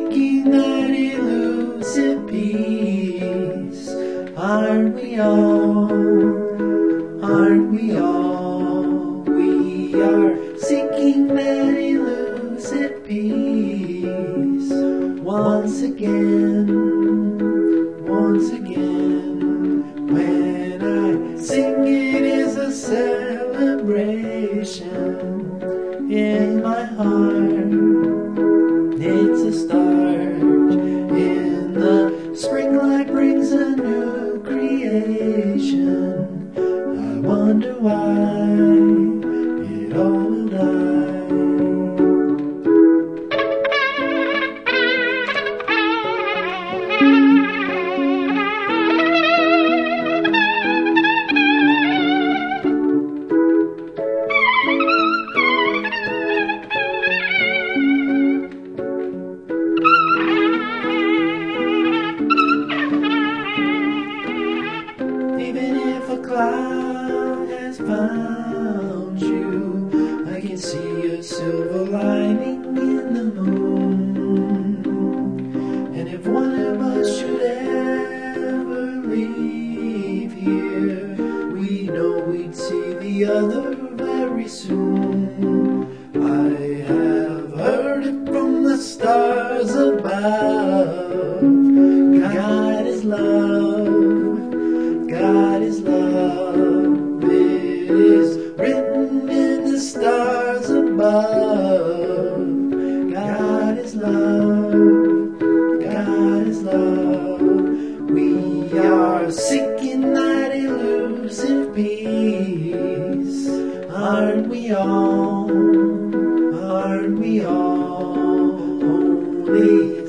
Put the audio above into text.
seeking that elusive peace. Aren't we all? Aren't we all? We are seeking that elusive peace. Once again, when I sing it is a celebration in my heart. It's a start in the spring light brings a new creation. I wonder why it all will die. Even if a cloud has found you, I can see a silver lining in the moon. And if one of us should ever leave here, we know we'd see the other very soon. I have heard it from the stars above. God is love. God is love, it is written in the stars above. God is love, God is love. We are seeking that elusive peace. Aren't we all? Aren't we all? Only